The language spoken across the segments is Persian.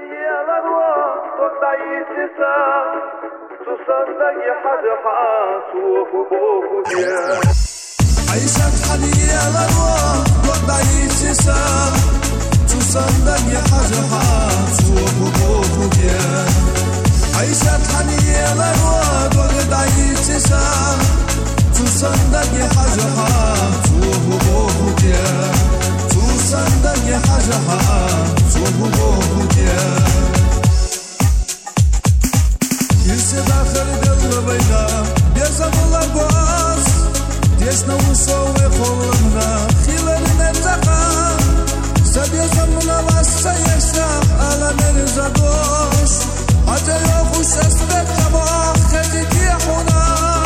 عيشت حنية الأرواح وضعيتسا تصدق يا حاجة وبوك يا عيشت حنية الأرواح وضعيتسا تصدق يا حاجة وبوك يا تصدق يا حاجة وبوك يا يرسل آخر قلب بينا بيزم الله باس ديسنا وصوي خلنا خلالنا الزقا سبيزمنا بسا يشاق على مرزدوش حتى يخش أسبك تباخ خزيك يحونا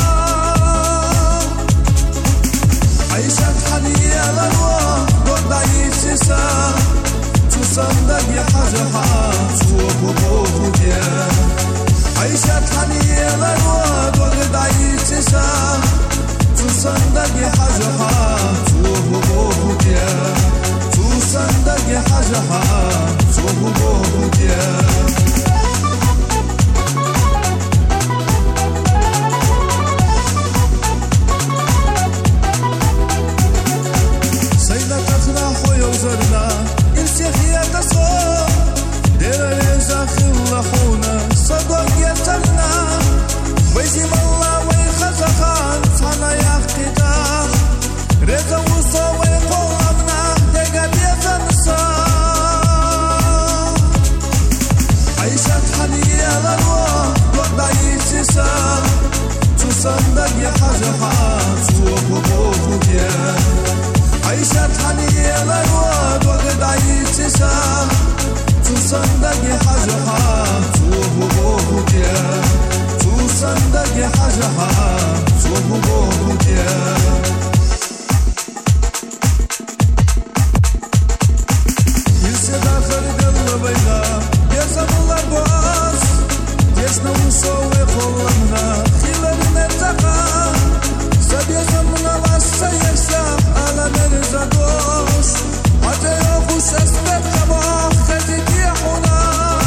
عيشت حنية الأرواح وضعيتسا تصدق يا حاجة وبوك يا عيشت حنية الأرواح وضعيتسا تصدق يا حاجة وبوك يا تصدق يا حاجة وبوك يا سيدة تفرح ويوزرنا السيخية تصور دير الرزاق اللحونة صدق يتلنا ويزيم الله ويخزخان صنع يقتدار رزا وصوي قوامنا دقا بيزنسا عيشت حنية الأرواح وضعيتسا تصدق يا حاجة وبوك يا عيشت حنية الأرواح وضعيتسا تصدق يا حاجة وبوك يا تصدق يا حاجة وبوك يا يرسل آخر قلب بينا يزم الله باس ديسنا وصوي خلنا خلالنا الزقا سبيزمنا بسا يشاق على مرزدوش حتى يخش أسبك تباخ خزيك يحونا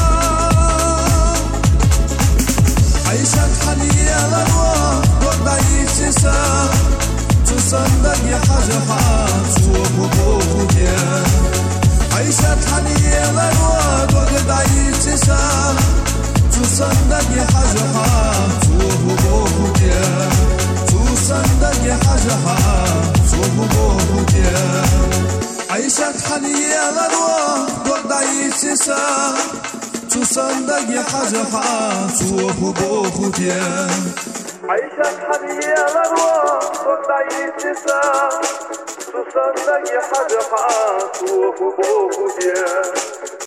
عيشت حنية الأرواح وضعيتسا تصدق يا حاجة وبوك يا عيشت حنية الأرواح وضعيتسا تصدق يا حاجة وبوك يا تصدق يا حاجة وبوك يا عيشت حنية الأرواح وضعيتسا تصدق يا حاجة وبوك يا عيشت حنية الأرواح وضعيتسا تصدق يا حاجة وبوك يا